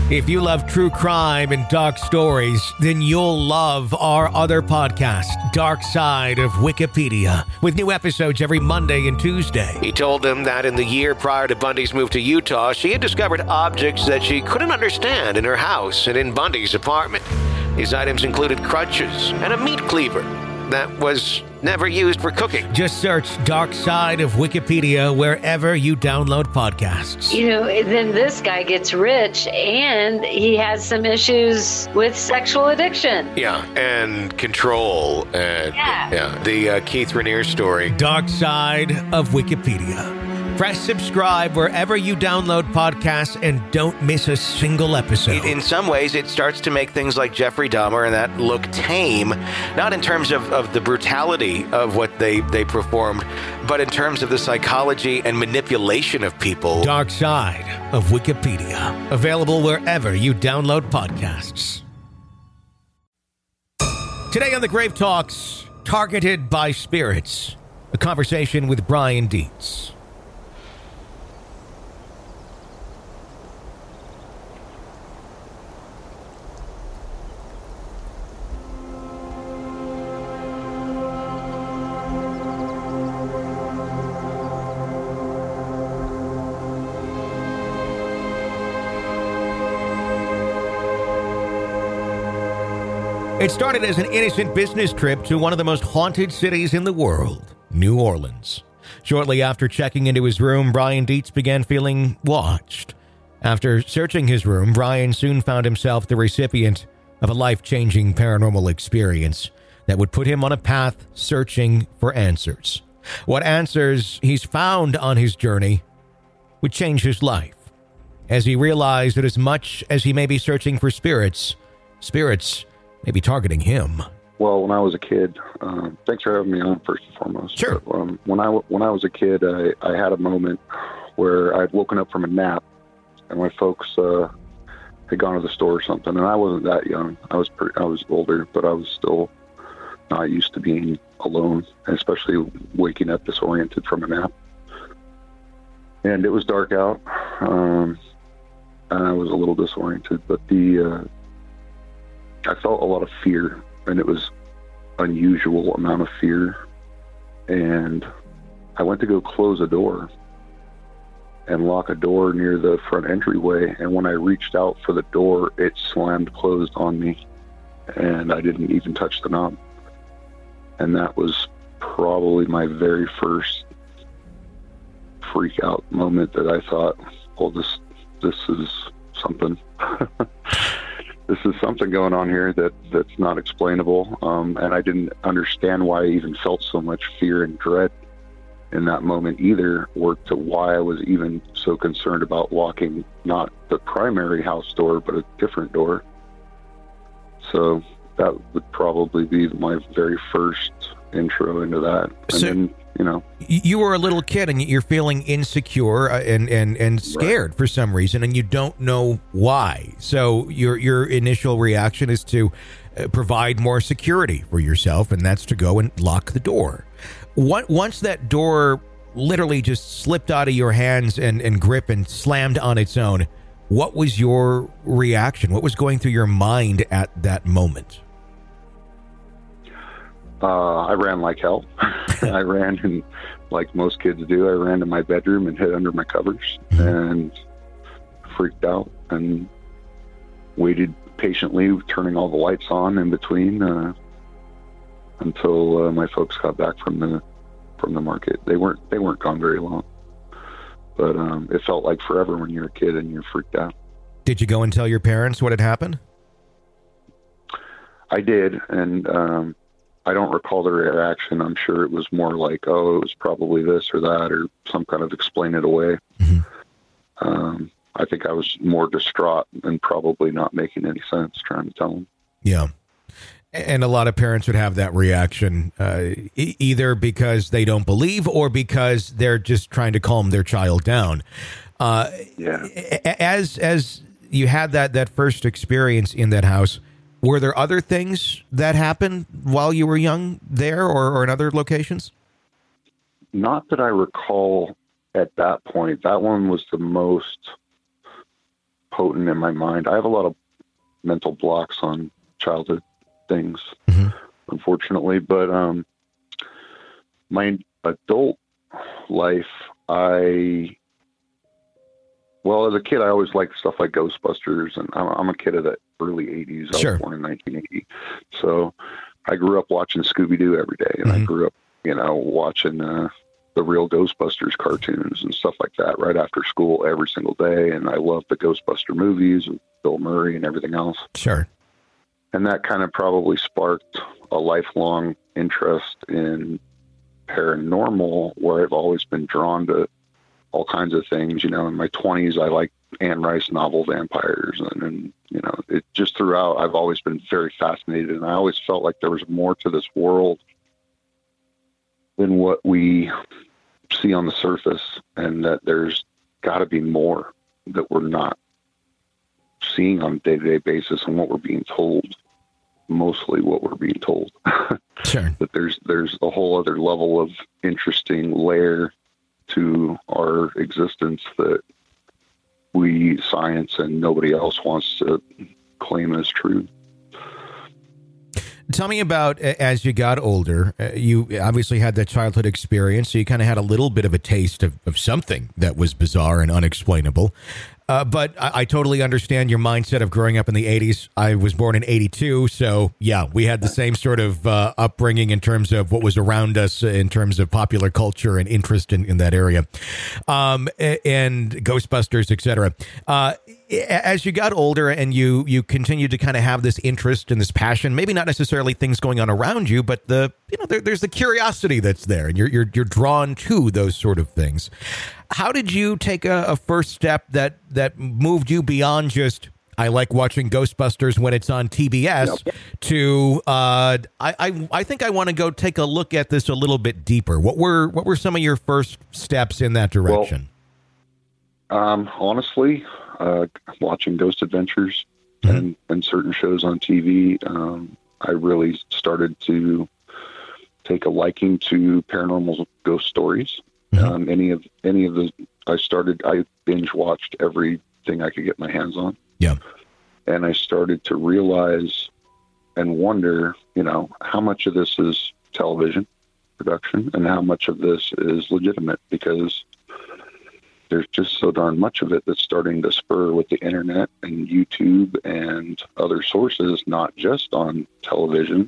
If you love true crime and dark stories, then you'll love our other podcast, Dark Side of Wikipedia, with new episodes every Monday and Tuesday. He told them that in the year prior to Bundy's move to Utah, she had discovered objects that she couldn't understand in her house and in Bundy's apartment. These items included crutches and a meat cleaver that was never used for cooking. Just search Dark Side of Wikipedia wherever you download podcasts. Then this guy gets rich and he has some issues with sexual addiction. Yeah, and control. And the Keith Raniere story. Dark Side of Wikipedia. Press subscribe wherever you download podcasts and don't miss a single episode. In some ways, it starts to make things like Jeffrey Dahmer and that look tame, not in terms of the brutality of what they performed, but in terms of the psychology and manipulation of people. Dark Side of Wikipedia. Available wherever you download podcasts. Today on the Grave Talks, Targeted by Spirits, a conversation with Brian Dietz. It started as an innocent business trip to one of the most haunted cities in the world, New Orleans. Shortly after checking into his room, Brian Dietz began feeling watched. After searching his room, Brian soon found himself the recipient of a life-changing paranormal experience that would put him on a path searching for answers. What answers he's found on his journey would change his life, as he realized that as much as he may be searching for spirits may be targeting him. Well, when I was a kid, thanks for having me on first and foremost. Sure. But, when I was a kid, I had a moment where I'd woken up from a nap, and my folks had gone to the store or something, and I wasn't that young. I was older, but I was still not used to being alone, especially waking up disoriented from a nap. And it was dark out, and I was a little disoriented, but I felt a lot of fear, and it was unusual amount of fear. And I went to go close a door and lock a door near the front entryway. And when I reached out for the door, it slammed closed on me, and I didn't even touch the knob. And that was probably my very first freak out moment that I thought, well, this is something. This is something going on here that's not explainable. And I didn't understand why I even felt so much fear and dread in that moment either, or to why I was even so concerned about locking not the primary house door, but a different door. So that would probably be my very first intro into that. And then, you were a little kid and you're feeling insecure and scared for some reason, and you don't know why. So your initial reaction is to provide more security for yourself, and that's to go and lock the door. Once that door literally just slipped out of your hands and grip and slammed on its own, what was your reaction? What was going through your mind at that moment? I ran like hell. I ran, and like most kids do, I ran to my bedroom and hid under my covers and freaked out and waited patiently, turning all the lights on in between until my folks got back from the market. They weren't gone very long, but it felt like forever when you're a kid and you're freaked out. Did you go and tell your parents what had happened? I did, and I don't recall the reaction. I'm sure it was more like, oh, it was probably this or that, or some kind of explain it away. Mm-hmm. I think I was more distraught and probably not making any sense trying to tell them. Yeah. And a lot of parents would have that reaction, either because they don't believe or because they're just trying to calm their child down. As you had that first experience in that house, were there other things that happened while you were young there or in other locations? Not that I recall at that point. That one was the most potent in my mind. I have a lot of mental blocks on childhood things, unfortunately, but my adult life, as a kid, I always liked stuff like Ghostbusters, and I'm a kid of the early 80s. I was born in 1980. So I grew up watching Scooby-Doo every day, and I grew up, watching the real Ghostbusters cartoons and stuff like that right after school every single day. And I loved the Ghostbuster movies with Bill Murray and everything else. Sure. And that kind of probably sparked a lifelong interest in paranormal, where I've always been drawn to all kinds of things. In my 20s, I liked Anne Rice novel vampires, and it just throughout, I've always been very fascinated, and I always felt like there was more to this world than what we see on the surface, and that there's got to be more that we're not seeing on a day-to-day basis, and what we're being told, mostly what we're being told. Sure. But there's a whole other level of interesting layer to our existence that we science and nobody else wants to claim as true. Tell me about, as you got older, you obviously had that childhood experience, so you kind of had a little bit of a taste of something that was bizarre and unexplainable. But I totally understand your mindset of growing up in the 80s. I was born in 82, so yeah, we had the same sort of upbringing in terms of what was around us in terms of popular culture and interest in that area, and Ghostbusters, etc. As you got older and you continued to kind of have this interest and this passion, maybe not necessarily things going on around you, but there's the curiosity that's there, and you're drawn to those sort of things. How did you take a first step that moved you beyond just, I like watching Ghostbusters when it's on TBS, to I think I want to go take a look at this a little bit deeper? What were some of your first steps in that direction? Well, honestly, watching Ghost Adventures and certain shows on TV, I really started to take a liking to paranormal ghost stories. Any of the, I binge watched everything I could get my hands on. Yeah. And I started to realize and wonder, how much of this is television production and how much of this is legitimate, because there's just so darn much of it that's starting to spur with the internet and YouTube and other sources, not just on television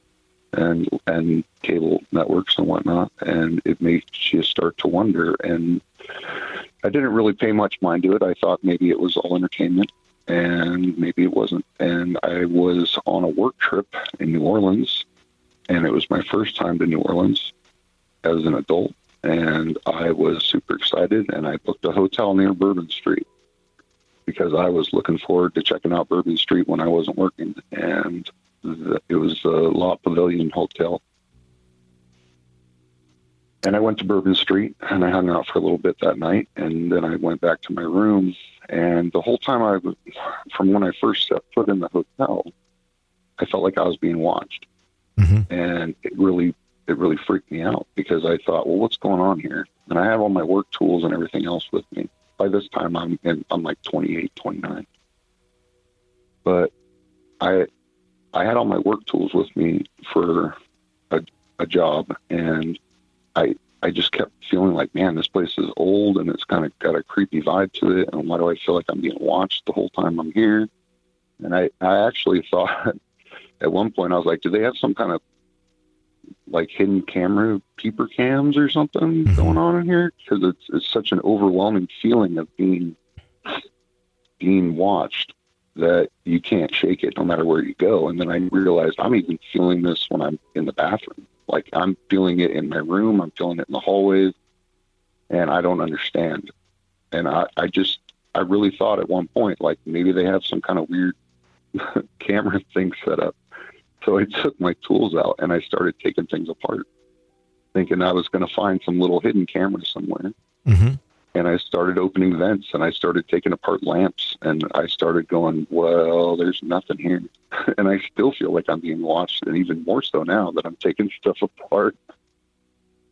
and cable networks and whatnot. And it makes you start to wonder. And I didn't really pay much mind to it. I thought maybe it was all entertainment, and maybe it wasn't. And I was on a work trip in New Orleans, and it was my first time to New Orleans as an adult. And I was super excited, and I booked a hotel near Bourbon Street because I was looking forward to checking out Bourbon Street when I wasn't working. And it was the La Pavilion Hotel. And I went to Bourbon Street, and I hung out for a little bit that night, and then I went back to my room. And the whole time from when I first set foot in the hotel, I felt like I was being watched. And it really freaked me out, because I thought, well, what's going on here? And I have all my work tools and everything else with me. By this time, I'm like 28, 29. But I had all my work tools with me for a job, and I just kept feeling like, man, this place is old, and it's kind of got a creepy vibe to it, and why do I feel like I'm being watched the whole time I'm here? And I actually thought at one point, I was like, do they have some kind of like hidden camera peeper cams or something going on in here? Because it's such an overwhelming feeling of being watched that you can't shake it no matter where you go. And then I realized I'm even feeling this when I'm in the bathroom. Like, I'm feeling it in my room, I'm feeling it in the hallways, and I don't understand. And I really thought at one point, like, maybe they have some kind of weird camera thing set up. So I took my tools out and I started taking things apart, thinking I was going to find some little hidden camera somewhere. And I started opening vents, and I started taking apart lamps, and I started going, well, there's nothing here. And I still feel like I'm being watched, and even more so now that I'm taking stuff apart.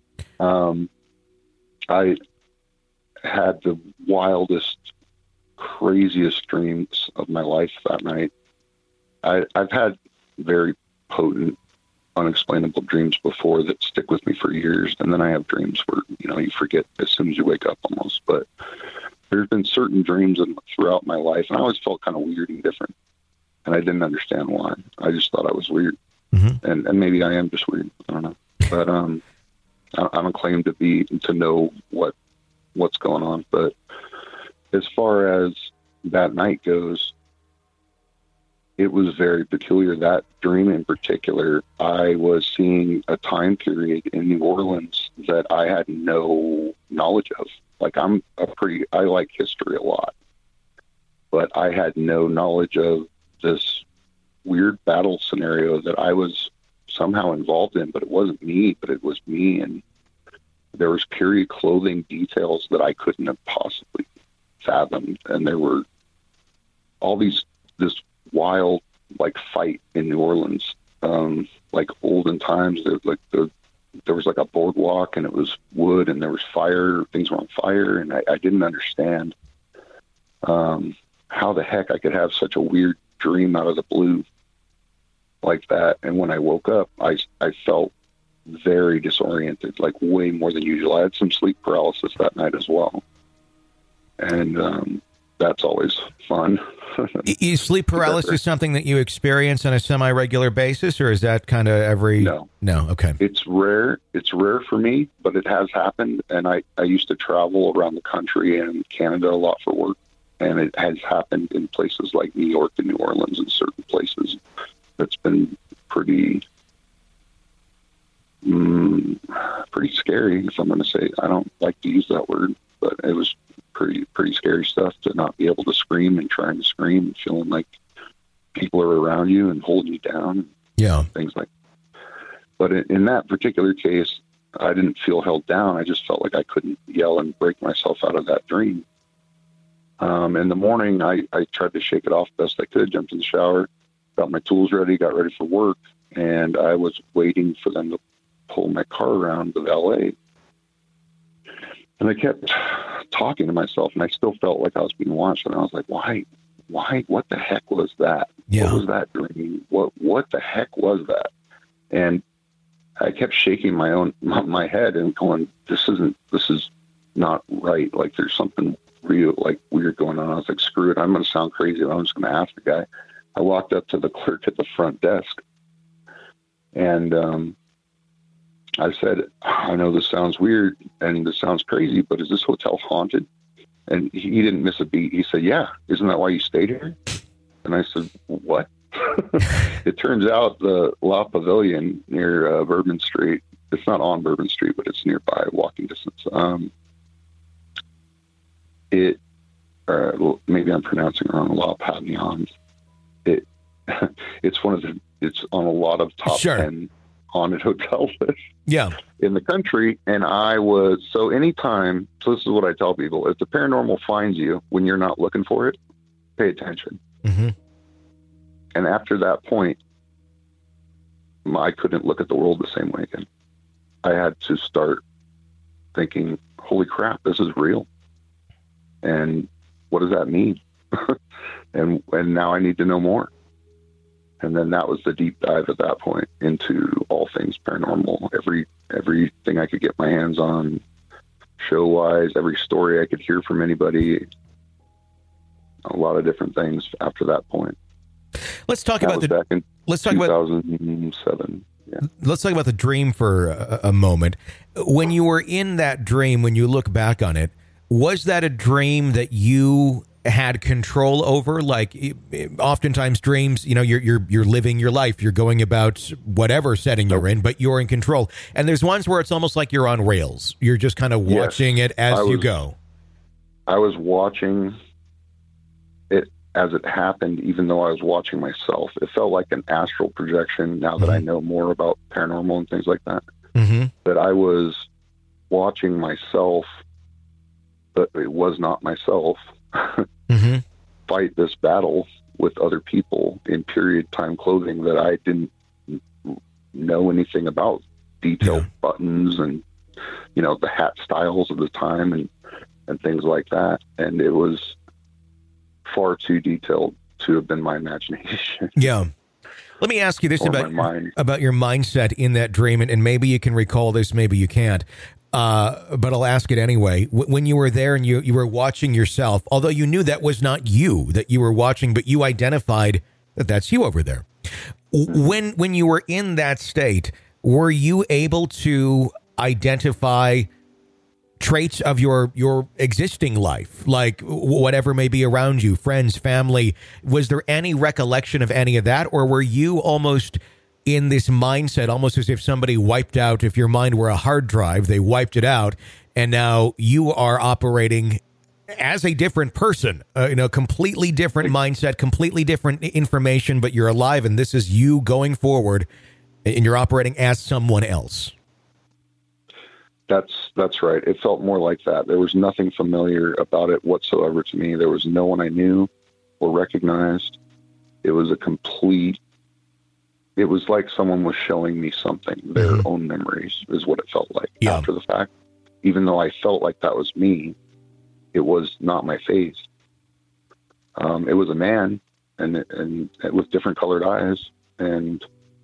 I had the wildest, craziest dreams of my life that night. I've had very potent, unexplainable dreams before that stick with me for years. And then I have dreams where, you forget as soon as you wake up almost. But there's been certain dreams throughout my life, and I always felt kind of weird and different. And I didn't understand why. I just thought I was weird. Mm-hmm. And maybe I am just weird. I don't know. But I don't claim to know what's going on. But as far as that night goes, it was very peculiar. That dream in particular, I was seeing a time period in New Orleans that I had no knowledge of. Like, I like history a lot, but I had no knowledge of this weird battle scenario that I was somehow involved in, but it wasn't me, but it was me. And there was period clothing details that I couldn't have possibly fathomed. And there were this wild, like, fight in New Orleans, like olden times. There was like a boardwalk, and it was wood, and there was fire. Things were on fire, and I didn't understand how the heck I could have such a weird dream out of the blue like that. And when I woke up, I felt very disoriented, like way more than usual. I had some sleep paralysis that night as well, and that's always fun. Is sleep paralysis something that you experience on a semi-regular basis, or is that kind of every... No, okay. It's rare. It's rare for me, but it has happened. And I used to travel around the country and Canada a lot for work. And it has happened in places like New York and New Orleans and certain places. That's been pretty scary, if I'm going to say. I don't like to use that word, but it was pretty scary stuff to not be able to scream and trying to scream and feeling like people are around you and holding you down. Yeah. Things like that. But in that particular case, I didn't feel held down. I just felt like I couldn't yell and break myself out of that dream. In the morning, I tried to shake it off best I could, jumped in the shower, got my tools ready, got ready for work, and I was waiting for them to pull my car around to LA. And I kept talking to myself, and I still felt like I was being watched. And I was like, why, what the heck was that? Yeah. What was that dream? What the heck was that? And I kept shaking my head and going, this is not right. Like, there's something real, like, weird going on. I was like, screw it. I'm going to sound crazy. I'm just going to ask the guy. I walked up to the clerk at the front desk, and I said, I know this sounds weird and this sounds crazy, but is this hotel haunted? And he didn't miss a beat. He said, yeah. Isn't that why you stayed here? And I said, what? It turns out the La Pavilion near Bourbon Street, it's not on Bourbon Street, but it's nearby, walking distance. Maybe I'm pronouncing it wrong, La Pavillon. It's on a lot of top 10 haunted hotel lists in the country. And so this is what I tell people: if the paranormal finds you when you're not looking for it, pay attention. Mm-hmm. And after that point, I couldn't look at the world the same way again. I had to start thinking, holy crap, this is real. And what does that mean? and now I need to know more. And then that was the deep dive at that point into all things paranormal. Everything I could get my hands on, show-wise, every story I could hear from anybody, a lot of different things after that point. Let's talk about 2007. Yeah. Let's talk about the dream for a moment. When you were in that dream, when you look back on it, was that a dream that you had control over? Like, oftentimes dreams, you're living your life, you're going about whatever setting you're in, but you're in control. And there's ones where it's almost like you're on rails. You're just kind of watching it as you go. I was watching it as it happened, even though I was watching myself. It felt like an astral projection now that I know more about paranormal and things like that. Mm-hmm. That I was watching myself, but it was not myself. Mm-hmm. Fight this battle with other people in period time clothing that I didn't know anything about, detailed buttons and the hat styles of the time and things like that. And it was far too detailed to have been my imagination. Yeah. Let me ask you this about your mindset in that dream, and maybe you can recall this, maybe you can't. But I'll ask it anyway. When you were there and you were watching yourself, although you knew that was not you that you were watching, but you identified that that's you over there. When you were in that state, were you able to identify traits of your existing life, like whatever may be around you, friends, family? Was there any recollection of any of that, or were you almost in this mindset, almost as if somebody wiped out, if your mind were a hard drive, they wiped it out, and now you are operating as a different person, completely different mindset, completely different information, but you're alive, and this is you going forward, and you're operating as someone else? That's right. It felt more like that. There was nothing familiar about it whatsoever to me. There was no one I knew or recognized. It was it was like someone was showing me something, their own memories is what it felt like after the fact. Even though I felt like that was me, it was not my face. It was a man and with different colored eyes, and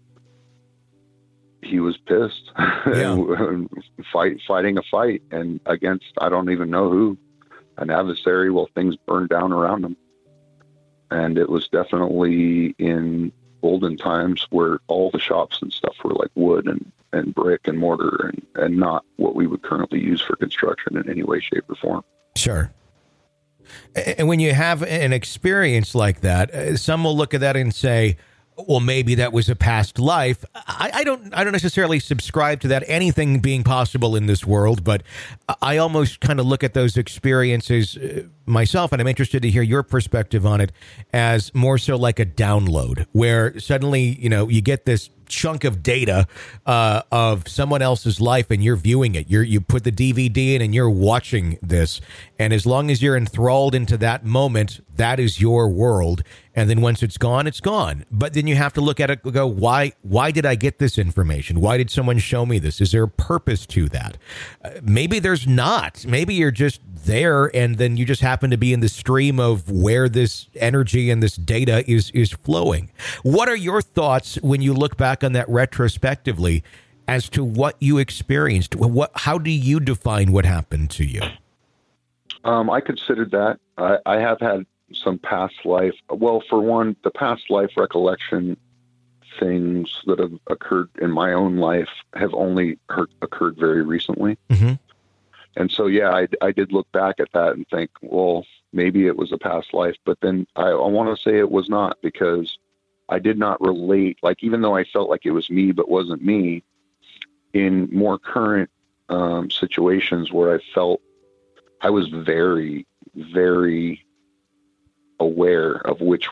he was pissed, fighting a fight, and against, I don't even know who, an adversary, while things burned down around him. And it was definitely in olden times where all the shops and stuff were like wood and brick and mortar and not what we would currently use for construction in any way, shape, or form. Sure. And when you have an experience like that, some will look at that and say, well, maybe that was a past life. I don't necessarily subscribe to that, anything being possible in this world, but I almost kind of look at those experiences myself, and I'm interested to hear your perspective on it, as more so like a download, where suddenly, you get this chunk of data of someone else's life, and you're viewing it. You put the DVD in and you're watching this, and as long as you're enthralled into that moment, that is your world. And then once it's gone, it's gone. But then you have to look at it and go, why did I get this information? Why did someone show me this? Is there a purpose to that? Maybe there's not. Maybe you're just there, and then you just happen to be in the stream of where this energy and this data is flowing. What are your thoughts when you look back on that retrospectively as to what you experienced? How do you define what happened to you? I considered that. I have had some past life. Well, for one, the past life recollection things that have occurred in my own life have only occurred very recently. Mm-hmm. And so, I did look back at that and think, well, maybe it was a past life, but then I want to say it was not, because I did not relate, like, even though I felt like it was me, but wasn't me, in more current situations where I felt I was very, very aware of which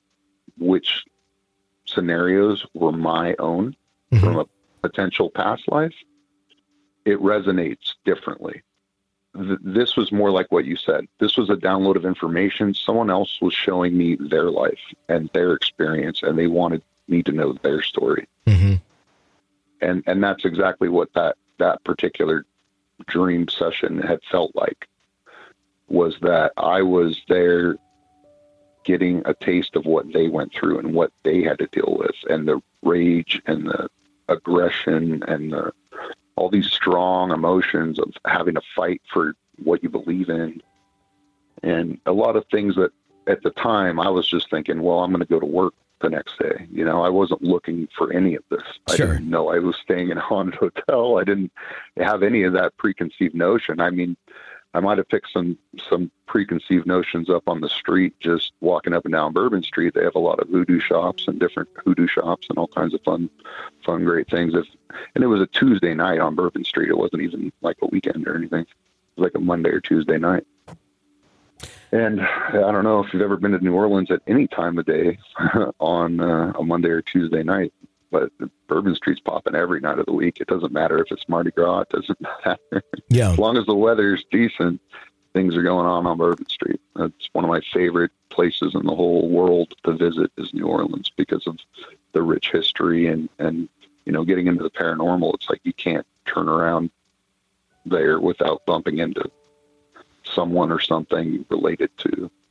scenarios were my own from a potential past life, it resonates differently. This was more like what you said. This was a download of information. Someone else was showing me their life and their experience, and they wanted me to know their story. Mm-hmm. And that's exactly what that particular dream session had felt like, was that I was there getting a taste of what they went through and what they had to deal with, and the rage and the aggression and all these strong emotions of having to fight for what you believe in. And a lot of things that at the time I was just thinking, well, I'm going to go to work the next day. I wasn't looking for any of this. Sure. I didn't know I was staying in a haunted hotel. I didn't have any of that preconceived notion. I mean, I might have picked some preconceived notions up on the street, just walking up and down Bourbon Street. They have a lot of voodoo shops and different hoodoo shops and all kinds of fun, great things. And it was a Tuesday night on Bourbon Street. It wasn't even like a weekend or anything. It was like a Monday or Tuesday night. And I don't know if you've ever been to New Orleans at any time of day on a Monday or Tuesday night, but Bourbon Street's popping every night of the week. It doesn't matter if it's Mardi Gras. It doesn't matter. Yeah. As long as the weather's decent, things are going on Bourbon Street. That's one of my favorite places in the whole world to visit, is New Orleans, because of the rich history and getting into the paranormal. It's like you can't turn around there without bumping into someone or something related to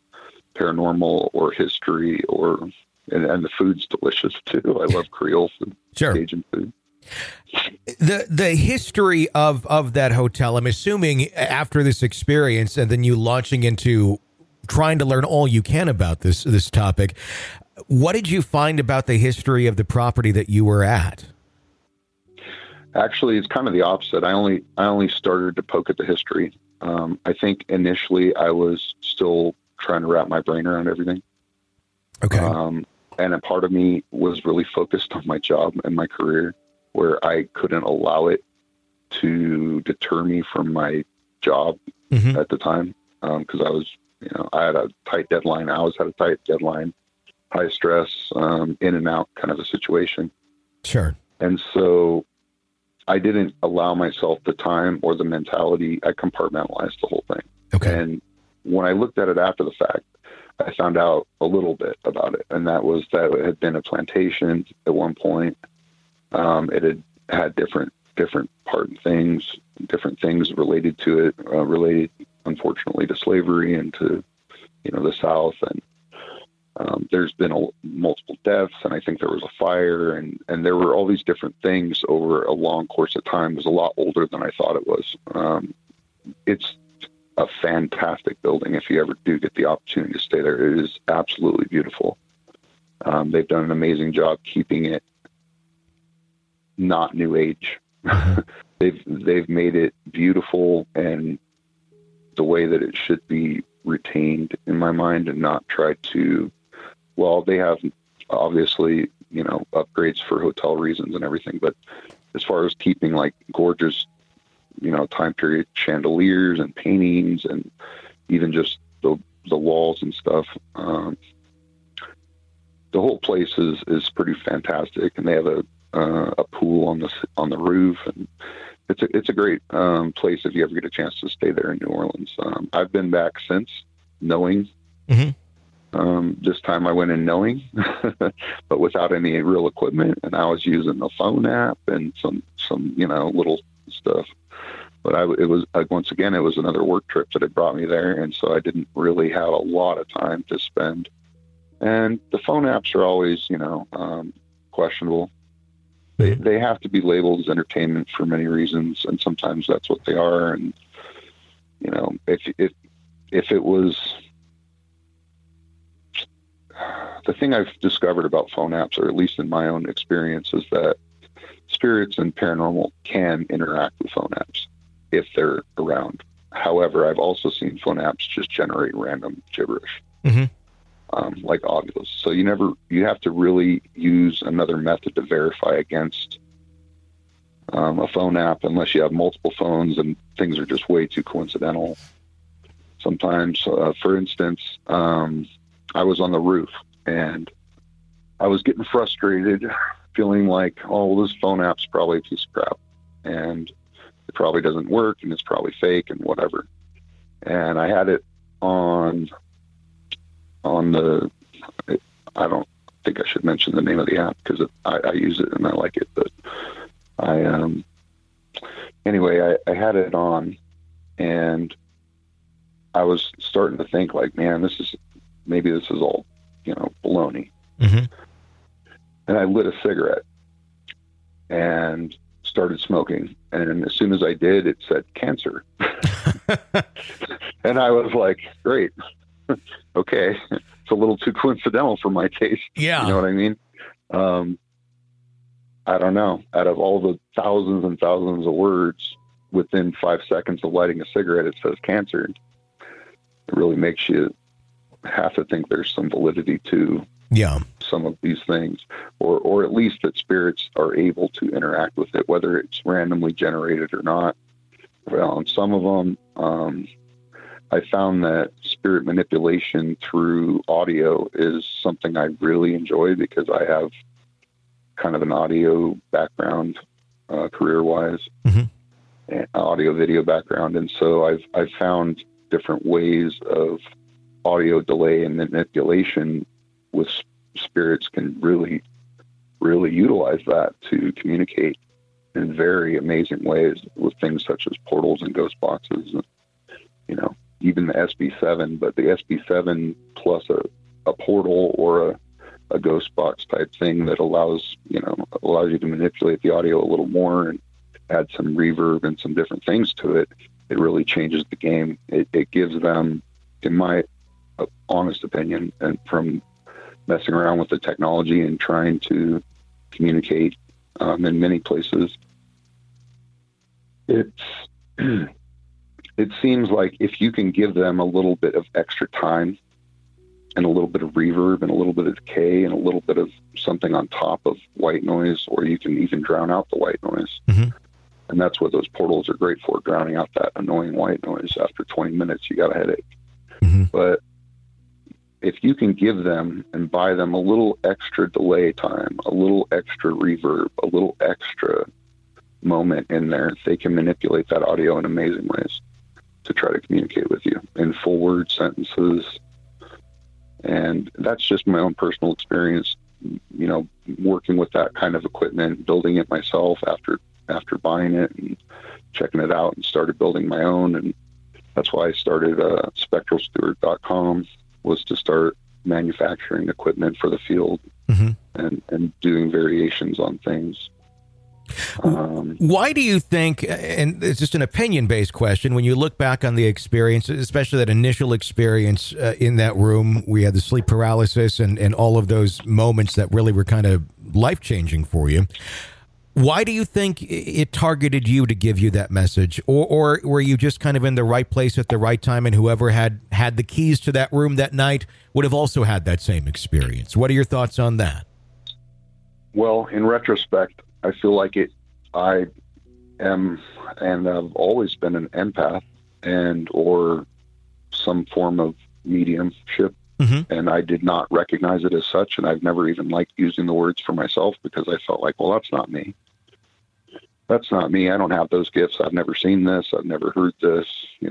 paranormal or history and the food's delicious too. I love Creole food, Sure. Cajun food. The history of that hotel, I'm assuming after this experience and then you launching into trying to learn all you can about this topic, what did you find about the history of the property that you were at? Actually, it's kind of the opposite. I only started to poke at the history. I think initially I was still trying to wrap my brain around everything. Okay. And a part of me was really focused on my job and my career, where I couldn't allow it to deter me from my job at the time. Cause I was, I had a tight deadline. I always had a tight deadline, high stress, in and out kind of a situation. Sure. And so I didn't allow myself the time or the mentality. I compartmentalized the whole thing. Okay. And when I looked at it after the fact, I found out a little bit about it. And that was that it had been a plantation at one point. It had different things related to it, related unfortunately to slavery and to, the South. And there's been multiple deaths, and I think there was a fire, and there were all these different things over a long course of time. It was a lot older than I thought it was. It's a fantastic building. If you ever do get the opportunity to stay there, it is absolutely beautiful. They've done an amazing job keeping it not new age. They've made it beautiful and the way that it should be retained in my mind, and not try to, well, they have obviously, upgrades for hotel reasons and everything, but as far as keeping like gorgeous, time period chandeliers and paintings and even just the walls and stuff, the whole place is pretty fantastic. And they have a pool on the roof, and it's a great place if you ever get a chance to stay there in New Orleans. I've been back since, knowing. This time I went in knowing, but without any real equipment, and I was using the phone app and some little stuff. But it was once again, it was another work trip that had brought me there, and so I didn't really have a lot of time to spend. And the phone apps are always, questionable. They have to be labeled as entertainment for many reasons, and sometimes that's what they are. And if it was, the thing I've discovered about phone apps, or at least in my own experience, is that spirits and paranormal can interact with phone apps if they're around. However, I've also seen phone apps just generate random gibberish, like audios. So you have to really use another method to verify against a phone app, unless you have multiple phones and things are just way too coincidental. Sometimes, for instance, I was on the roof and I was getting frustrated, feeling like, this phone app's probably a piece of crap and it probably doesn't work and it's probably fake and whatever. And I had it on the, I don't think I should mention the name of the app because I use it and I like it, but anyway, I had it on and I was starting to think like, man, maybe this is all, baloney. And I lit a cigarette and started smoking. And as soon as I did, it said cancer. And I was like, great. Okay. It's a little too coincidental for my taste. Yeah. You know what I mean? I don't know. Out of all the thousands and thousands of words within 5 seconds of lighting a cigarette, it says cancer. It really makes you have to think there's some validity to some of these things, or at least that spirits are able to interact with it, whether it's randomly generated or not. Well, on some of them, I found that spirit manipulation through audio is something I really enjoy because I have kind of an audio background, career-wise, and audio video background. And so I've found different ways of audio delay and manipulation with spirits can really, really utilize that to communicate in very amazing ways with things such as portals and ghost boxes. And, even the SB7, but the SB7 plus a portal or a ghost box type thing that allows you to manipulate the audio a little more and add some reverb and some different things to it. It really changes the game. It gives them, in my honest opinion, and from messing around with the technology and trying to communicate in many places, it seems like if you can give them a little bit of extra time and a little bit of reverb and a little bit of decay and a little bit of something on top of white noise, or you can even drown out the white noise. Mm-hmm. And that's what those portals are great for, drowning out that annoying white noise. After 20 minutes, you got a headache. Mm-hmm. But if you can give them and buy them a little extra delay time, a little extra reverb, a little extra moment in there, they can manipulate that audio in amazing ways to try to communicate with you in full word sentences. And that's just my own personal experience, working with that kind of equipment, building it myself after buying it and checking it out, and started building my own. And that's why I started SpectralSteward.com, was to start manufacturing equipment for the field. Mm-hmm. and doing variations on things. Why do you think, and it's just an opinion-based question, when you look back on the experience, especially that initial experience in that room, we had the sleep paralysis and all of those moments that really were kind of life-changing for you. Why do you think it targeted you to give you that message? Or were you just kind of in the right place at the right time, and whoever had the keys to that room that night would have also had that same experience? What are your thoughts on that? Well, in retrospect, I feel like I am, and I've always been, an empath or some form of mediumship. Mm-hmm. And I did not recognize it as such. And I've never even liked using the words for myself, because I felt like, well, that's not me. That's not me. I don't have those gifts. I've never seen this. I've never heard this,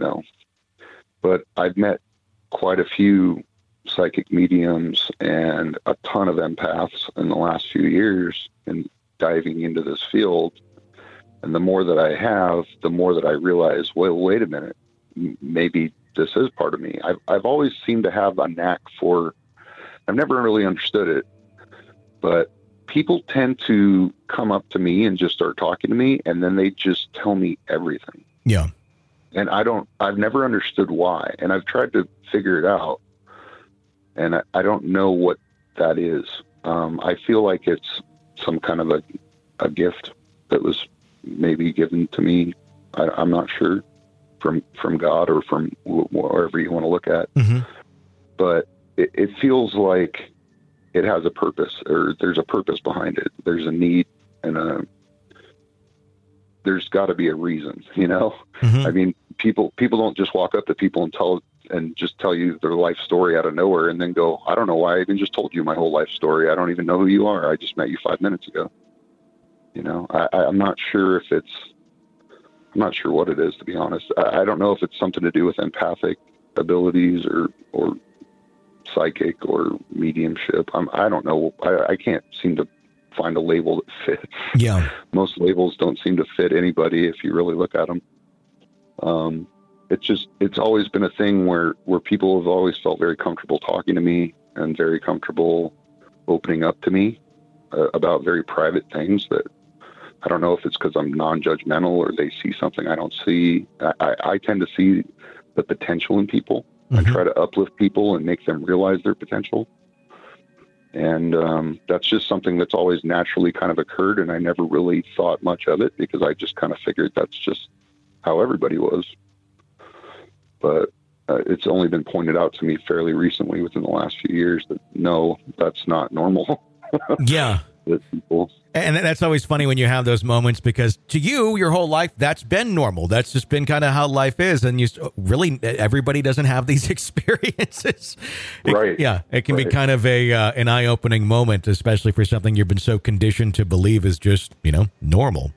but I've met quite a few psychic mediums and a ton of empaths in the last few years and diving into this field. And the more that I have, the more that I realize, well, wait a minute, maybe this is part of me. I've always seemed to have a knack for, I've never really understood it, but people tend to come up to me and just start talking to me, and then they just tell me everything. Yeah. And I've never understood why. And I've tried to figure it out, and I don't know what that is. I feel like it's some kind of a gift that was maybe given to me. I'm not sure, from God or from wherever you want to look at. Mm-hmm. But it feels like it has a purpose, or there's a purpose behind it. There's a need, and there's got to be a reason, Mm-hmm. I mean, people don't just walk up to people and just tell you their life story out of nowhere and then go, I don't know why I even just told you my whole life story. I don't even know who you are. I just met you 5 minutes ago. I'm not sure I'm not sure what it is, to be honest. I don't know if it's something to do with empathic abilities or psychic or mediumship. I don't know. I can't seem to find a label that fits. Yeah. Most labels don't seem to fit anybody if you really look at them. It's always been a thing where people have always felt very comfortable talking to me and very comfortable opening up to me about very private things that I don't know if it's because I'm non-judgmental or they see something I don't see. I tend to see the potential in people. Mm-hmm. and try to uplift people and make them realize their potential. And that's just something that's always naturally kind of occurred, and I never really thought much of it because I just kind of figured that's just how everybody was. But it's only been pointed out to me fairly recently within the last few years that, no, that's not normal. Yeah. With people. And that's always funny when you have those moments, because to you, your whole life, that's been normal. That's just been kind of how life is. And really, everybody doesn't have these experiences. Right. It can be kind of an eye-opening moment, especially for something you've been so conditioned to believe is just, normal.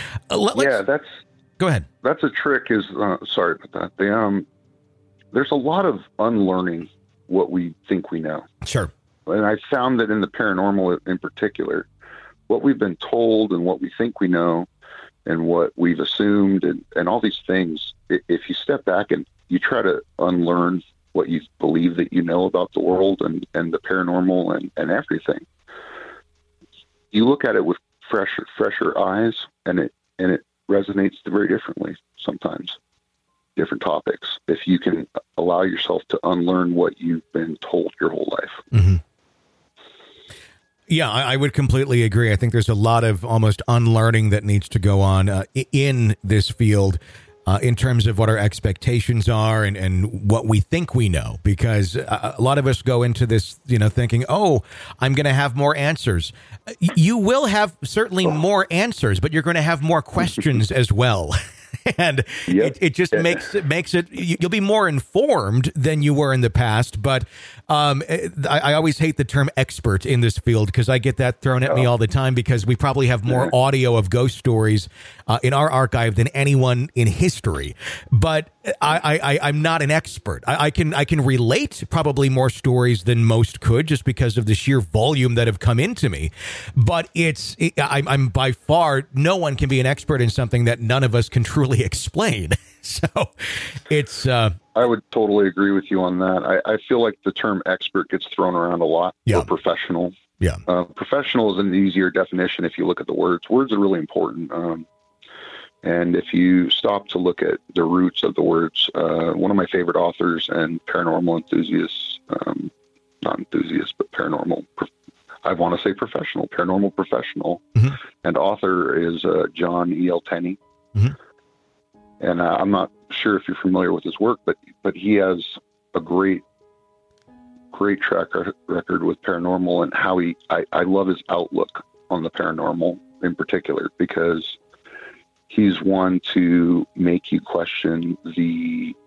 Go ahead. That's a trick sorry about that. There's a lot of unlearning what we think we know. Sure. And I found that in the paranormal in particular, what we've been told and what we think we know and what we've assumed and all these things, if you step back and you try to unlearn what you believe that you know about the world and the paranormal and everything. You look at it with fresher eyes, and it resonates very differently sometimes. Different topics, if you can allow yourself to unlearn what you've been told your whole life. Mm-hmm. Yeah, I would completely agree. I think there's a lot of almost unlearning that needs to go on in this field in terms of what our expectations are and what we think we know, because a lot of us go into this, thinking, oh, I'm going to have more answers. You will have certainly more answers, but you're going to have more questions as well. And it just makes it, you'll be more informed than you were in the past. But I always hate the term expert in this field, because I get that thrown at me all the time, because we probably have more audio of ghost stories in our archive than anyone in history. But I'm not an expert. I can relate probably more stories than most could, just because of the sheer volume that have come into me. But I'm by far, no one can be an expert in something that none of us can truly explain. So it's I would totally agree with you on that. I feel like the term expert gets thrown around a lot. Or professional. Yeah. Professional is an easier definition if you look at the words. Words are really important. And if you stop to look at the roots of the words, one of my favorite authors and paranormal enthusiasts, not enthusiasts, but paranormal, I want to say professional, paranormal professional, and author is John E.L. Tenney. Mm-hmm. And I'm not sure if you're familiar with his work, but he has a great track record with paranormal, and how I love his outlook on the paranormal in particular, because he's one to make you question the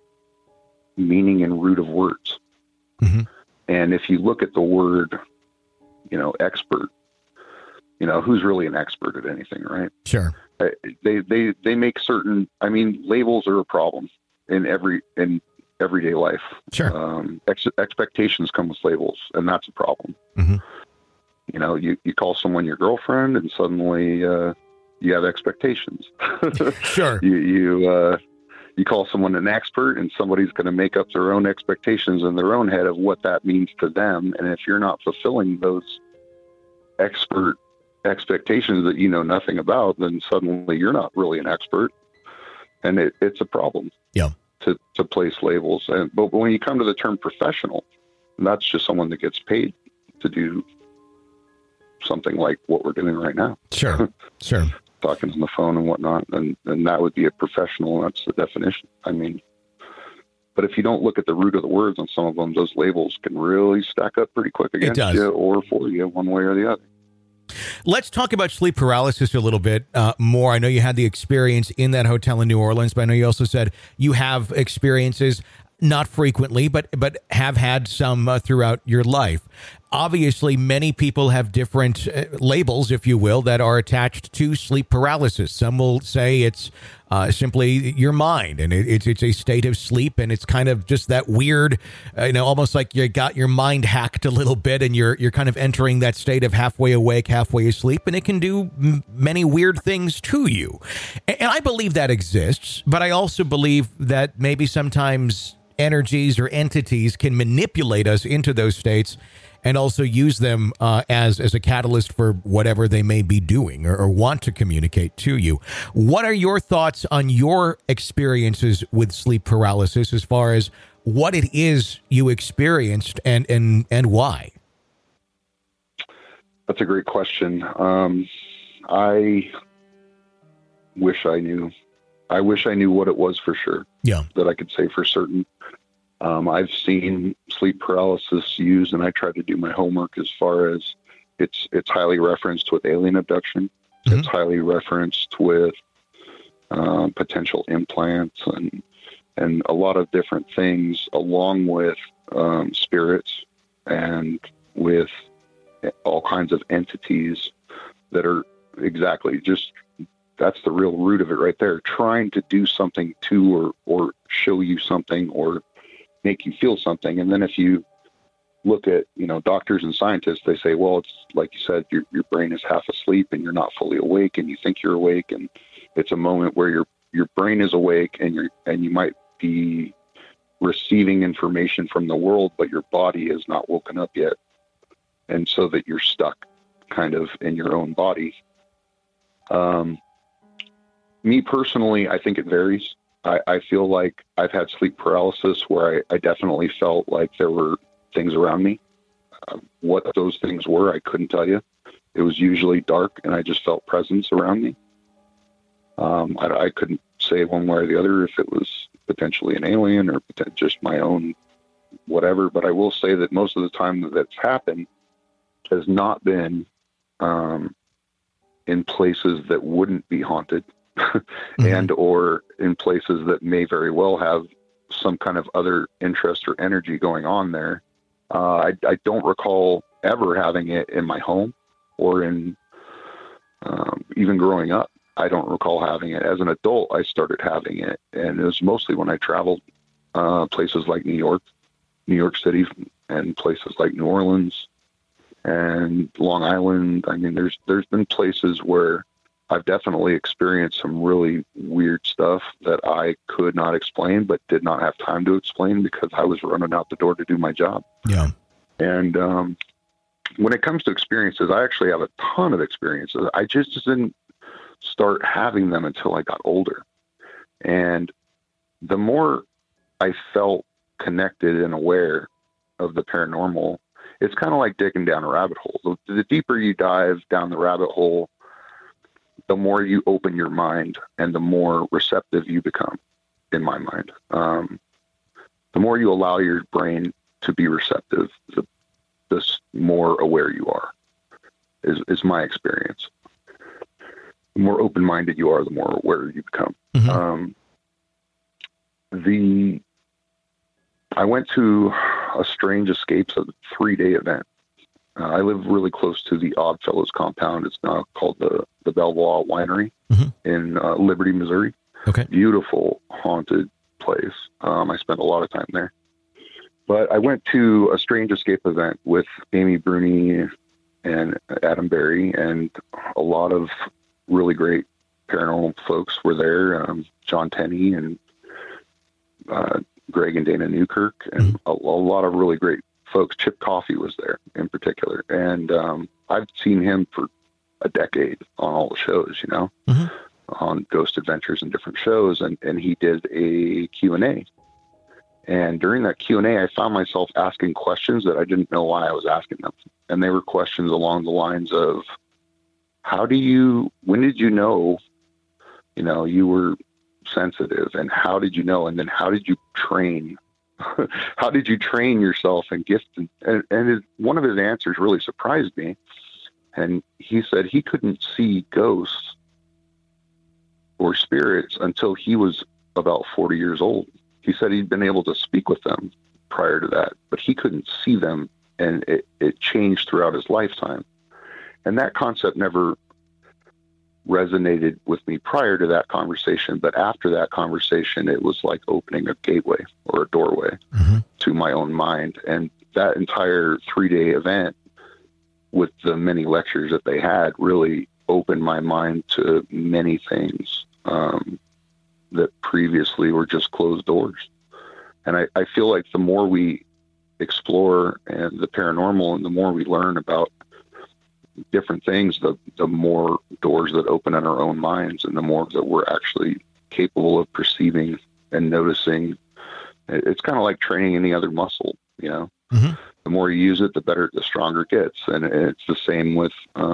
meaning and root of words. Mm-hmm. And if you look at the word, expert, who's really an expert at anything, right? Sure. They make certain, labels are a problem in everyday life. Sure. Expectations come with labels, and that's a problem. Mm-hmm. You call someone your girlfriend, and suddenly, you have expectations. Sure. You call someone an expert, and somebody's going to make up their own expectations in their own head of what that means to them. And if you're not fulfilling those expert expectations that you know nothing about, then suddenly you're not really an expert, and it's a problem. Yeah. To place labels. But when you come to the term professional, that's just someone that gets paid to do something like what we're doing right now. Sure. Sure. Talking on the phone and whatnot, and that would be a professional. That's the definition. But if you don't look at the root of the words on some of them, those labels can really stack up pretty quick against you or for you, one way or the other. Let's talk about sleep paralysis a little bit more. I know you had the experience in that hotel in New Orleans, but I know you also said you have experiences, not frequently, but have had some throughout your life. Obviously, many people have different labels, if you will, that are attached to sleep paralysis. Some will say it's simply your mind, and it's a state of sleep, and it's kind of just that weird, almost like you got your mind hacked a little bit, and you're kind of entering that state of halfway awake, halfway asleep, and it can do many weird things to you. And I believe that exists, but I also believe that maybe sometimes energies or entities can manipulate us into those states and also use them as a catalyst for whatever they may be doing or want to communicate to you. What are your thoughts on your experiences with sleep paralysis, as far as what it is you experienced and why? That's a great question. I wish I knew. I wish I knew what it was for sure. Yeah. That I could say for certain. I've seen sleep paralysis used, and I tried to do my homework as far as it's highly referenced with alien abduction. Mm-hmm. It's highly referenced with potential implants and a lot of different things, along with spirits and with all kinds of entities that are exactly just, that's the real root of it right there, trying to do something to or show you something or make you feel something. And then if you look at, doctors and scientists, they say, well, it's like you said, your brain is half asleep and you're not fully awake, and you think you're awake, and it's a moment where your brain is awake and you might be receiving information from the world, but your body is not woken up yet. And so that you're stuck kind of in your own body. Me personally, I think it varies. I feel like I've had sleep paralysis where I definitely felt like there were things around me. What those things were, I couldn't tell you. It was usually dark, and I just felt presence around me. I couldn't say one way or the other if it was potentially an alien or just my own whatever. But I will say that most of the time that that's happened has not been in places that wouldn't be haunted and or in places that may very well have some kind of other interest or energy going on there. I don't recall ever having it in my home or in even growing up. I don't recall having it. As an adult, I started having it, and it was mostly when I traveled places like New York City, and places like New Orleans and Long Island. I mean, there's been places where I've definitely experienced some really weird stuff that I could not explain, but did not have time to explain because I was running out the door to do my job. Yeah. And when it comes to experiences, I actually have a ton of experiences. I just didn't start having them until I got older. And the more I felt connected and aware of the paranormal, it's kind of like digging down a rabbit hole. The deeper you dive down the rabbit hole, the more you open your mind and the more receptive you become, in my mind. The more you allow your brain to be receptive, the more aware you are, is my experience. The more open-minded you are, the more aware you become. Mm-hmm. I went to a Strange Escapes, a 3-day event. I live really close to the Oddfellows compound. It's now called the Belvoir Winery in Liberty, Missouri. Okay. Beautiful, haunted place. I spent a lot of time there. But I went to a Strange Escape event with Amy Bruni and Adam Berry, and a lot of really great paranormal folks were there. John Tenney and Greg and Dana Newkirk, and a lot of really great folks. Chip Coffey was there in particular. And I've seen him for a decade on all the shows, on Ghost Adventures and different shows. And he did a Q&A. And during that Q&A, I found myself asking questions that I didn't know why I was asking them. And they were questions along the lines of, when did you know, you were sensitive, and how did you know? And then how did you train? How did you train yourself and gift? And one of his answers really surprised me. And he said he couldn't see ghosts or spirits until he was about 40 years old. He said he'd been able to speak with them prior to that, but he couldn't see them, and it changed throughout his lifetime. And that concept never resonated with me prior to that conversation, but after that conversation, it was like opening a gateway or a doorway to my own mind. And that entire 3-day event with the many lectures that they had really opened my mind to many things that previously were just closed doors. And I feel like the more we explore and the paranormal and the more we learn about different things, the more doors that open in our own minds, and the more that we're actually capable of perceiving and noticing. It's kind of like training any other muscle, The more you use it, the better, the stronger it gets. And it's the same with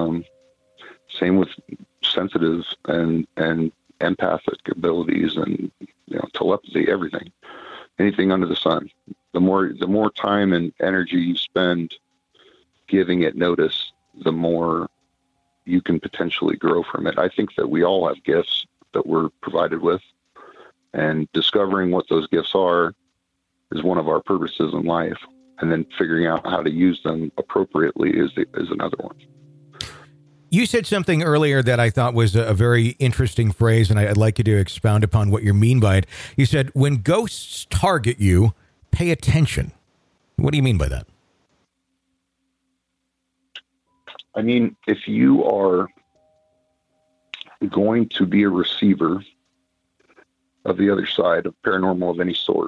sensitive and empathic abilities and telepathy, everything, anything under the sun. The more time and energy you spend giving it notice, the more you can potentially grow from it. I think that we all have gifts that we're provided with, and discovering what those gifts are is one of our purposes in life. And then figuring out how to use them appropriately is another one. You said something earlier that I thought was a very interesting phrase, and I'd like you to expound upon what you mean by it. You said, when ghosts target you, pay attention. What do you mean by that? I mean, if you are going to be a receiver of the other side of paranormal of any sort.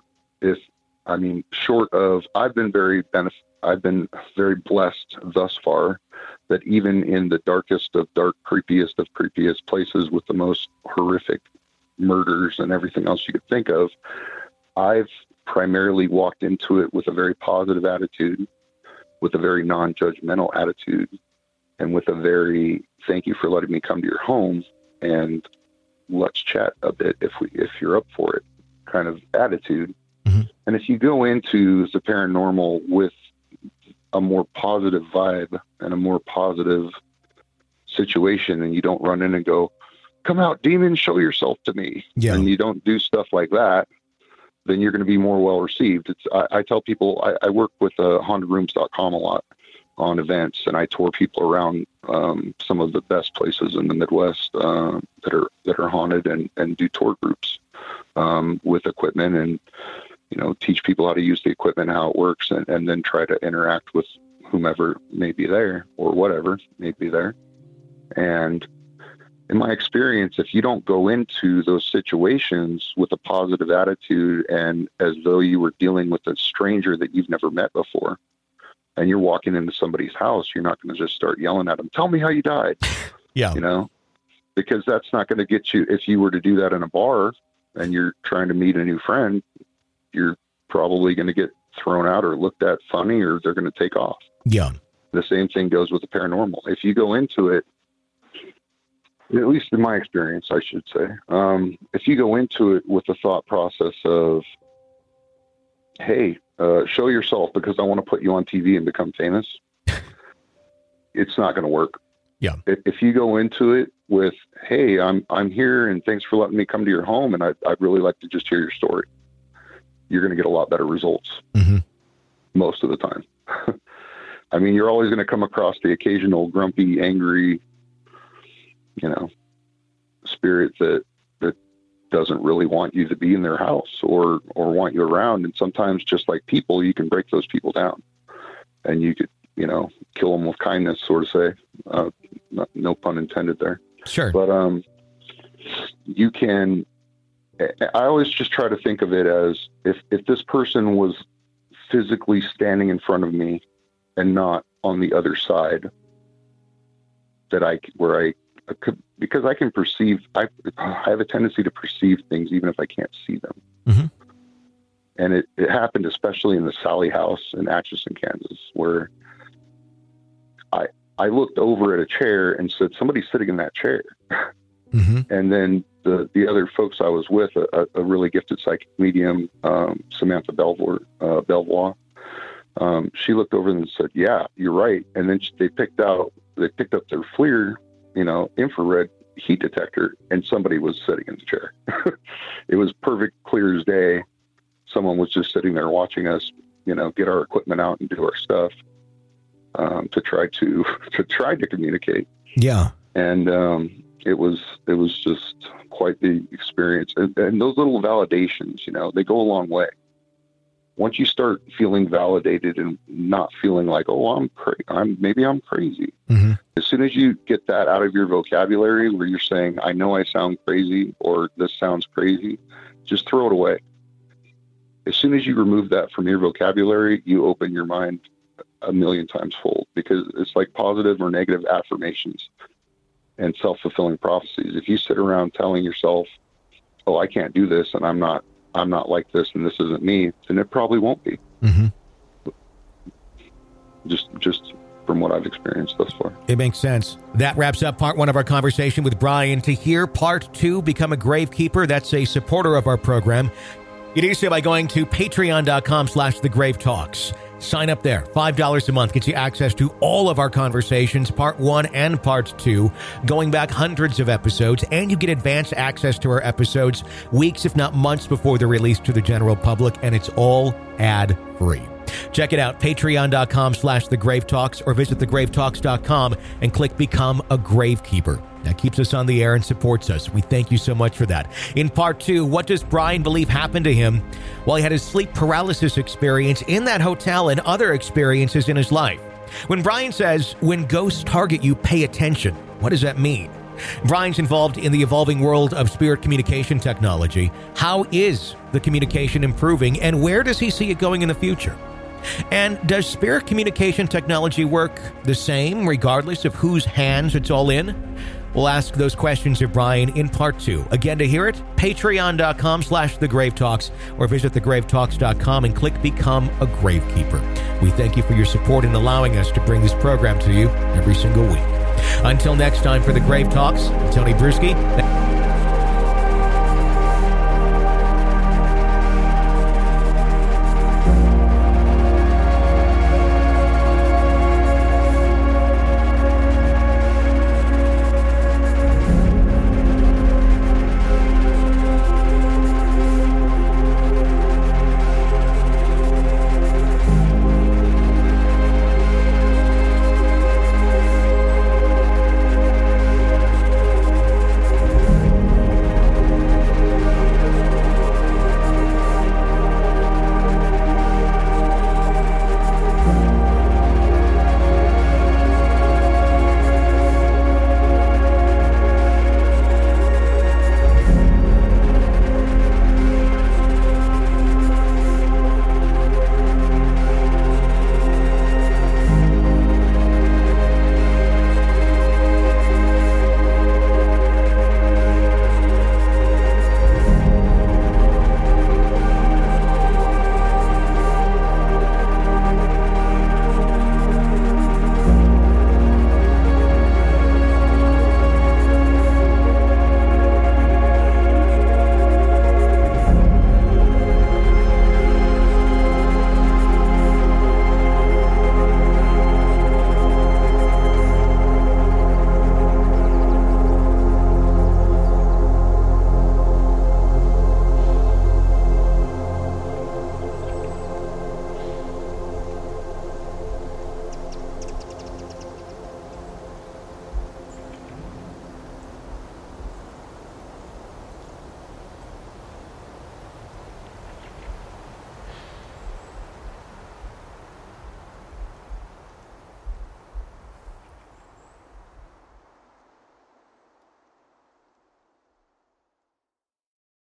Short of, I've been very blessed thus far that even in the darkest of dark, creepiest of creepiest places with the most horrific murders and everything else you could think of, I've primarily walked into it with a very positive attitude, with a very non-judgmental attitude, and with a very thank you for letting me come to your home and let's chat a bit if you're up for it kind of attitude. Mm-hmm. And if you go into the paranormal with a more positive vibe and a more positive situation, and you don't run in and go, come out, demon, show yourself to me. Yeah. And you don't do stuff like that, then you're going to be more well received. I tell people, I work with hauntedraooms.com a lot on events, and I tour people around some of the best places in the Midwest that are haunted, and do tour groups with equipment, and teach people how to use the equipment, how it works, and then try to interact with whomever may be there or whatever may be there. And in my experience, if you don't go into those situations with a positive attitude and as though you were dealing with a stranger that you've never met before, and you're walking into somebody's house, you're not going to just start yelling at them, tell me how you died. Yeah. Because that's not going to get you. If you were to do that in a bar and you're trying to meet a new friend, you're probably going to get thrown out or looked at funny, or they're going to take off. Yeah. The same thing goes with the paranormal. If you go into it, at least in my experience, I should say, if you go into it with the thought process of, hey, show yourself because I want to put you on TV and become famous, it's not going to work. Yeah. If you go into it with, hey, I'm here and thanks for letting me come to your home, and I'd really like to just hear your story, you're going to get a lot better results most of the time. You're always going to come across the occasional grumpy, angry, spirit that doesn't really want you to be in their house or want you around. And sometimes, just like people, you can break those people down, and you could, kill them with kindness, sort of say, no pun intended there. Sure. But, you can, I always just try to think of it as if this person was physically standing in front of me and not on the other side, because I can perceive, I have a tendency to perceive things even if I can't see them. Mm-hmm. And it happened especially in the Sally house in Atchison, Kansas, where I looked over at a chair and said, somebody's sitting in that chair. Mm-hmm. And then the other folks I was with, a really gifted psychic medium, Samantha Belvoir, she looked over and said, yeah, you're right. And then they picked up their FLIR, infrared heat detector, and somebody was sitting in the chair. It was perfect, clear as day. Someone was just sitting there watching us, get our equipment out and do our stuff, to try to communicate. Yeah. And, it was just quite the experience. And those little validations, they go a long way. Once you start feeling validated and not feeling like, oh, maybe I'm crazy. Mm-hmm. As soon as you get that out of your vocabulary where you're saying, I know I sound crazy, or this sounds crazy, just throw it away. As soon as you remove that from your vocabulary, you open your mind 1,000,000 times fold, because it's like positive or negative affirmations and self-fulfilling prophecies. If you sit around telling yourself, oh, I can't do this, and I'm not like this, and this isn't me, then it probably won't be. Mm-hmm. Just from what I've experienced thus far. It makes sense. That wraps up part one of our conversation with Brian. To hear part two, become a Gravekeeper, that's a supporter of our program. You do so by going to patreon.com/thegravetalks. Sign up there. $5 a month gets you access to all of our conversations, part one and part two, going back hundreds of episodes, and you get advanced access to our episodes weeks, if not months, before they're released to the general public, and it's all ad-free. Check it out, patreon.com/thegravetalks, or visit thegravetalks.com and click Become a Gravekeeper. That keeps us on the air and supports us. We thank you so much for that. In part two, what does Brian believe happened to him while he had his sleep paralysis experience in that hotel and other experiences in his life? When Brian says, when ghosts target you, pay attention, what does that mean? Brian's involved in the evolving world of spirit communication technology. How is the communication improving, and where does he see it going in the future? And does spirit communication technology work the same regardless of whose hands it's all in? We'll ask those questions of Brian in part 2. Again, to hear it, patreon.com/thegravetalks or visit thegravetalks.com and click Become a Gravekeeper. We thank you for your support in allowing us to bring this program to you every single week. Until next time, for The Grave Talks, Tony Bruschi.